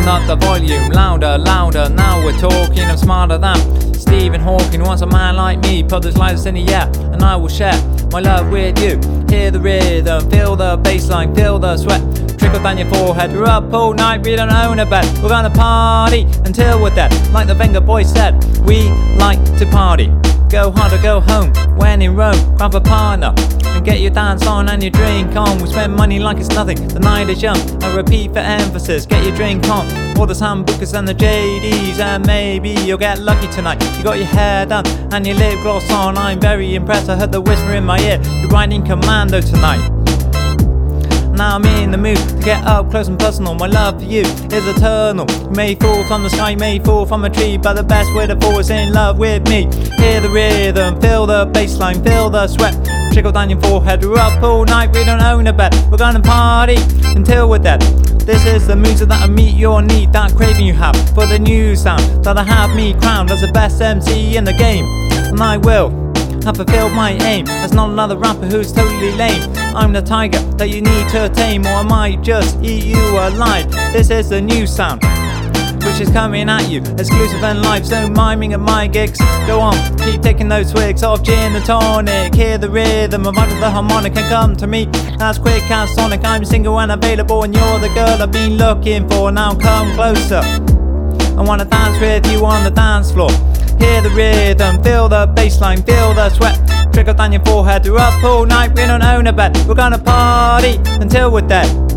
Turn up the volume, louder, louder. Now we're talking, I'm smarter than Stephen Hawking. Wants a man like me, put those lights in the air, and I will share my love with you. Hear the rhythm, feel the bassline, feel the sweat trickle down your forehead. We're up all night, we don't own a bed. We're gonna party until we're dead. Like the Venga boy said, we like to party. Go hard or go home. When in Rome, grab a partner and get your dance on and your drink on. We spend money like it's nothing, the night is young. I repeat for emphasis, get your drink on. All the sambucas and the JDs, and maybe you'll get lucky tonight. You got your hair done and your lip gloss on. I'm very impressed, I heard the whisper in my ear. You're riding commando tonight. Now I'm in the mood to get up close and personal. My love for you is eternal. You may fall from the sky, you may fall from a tree, but the best way to fall is in love with me. Hear the rhythm, feel the bassline, feel the sweat trickle down your forehead. We're up all night, we don't own a bed. We're gonna party until we're dead. This is the music that I meet your need, that craving you have for the new sound that I have me crowned as the best MC in the game. And I will have fulfilled my aim as not another rapper who's totally lame. I'm the tiger that you need to tame, or I might just eat you alive. This is the new sound which is coming at you, exclusive and live, so miming at my gigs. Go on, keep taking those swigs of gin and tonic. Hear the rhythm of the harmonic and come to me as quick as Sonic. I'm single and available and you're the girl I've been looking for. Now come closer, I wanna dance with you on the dance floor. Hear the rhythm, feel the bassline, feel the sweat trickle down your forehead. We're up all night, we don't own a bed. We're gonna party until we're dead.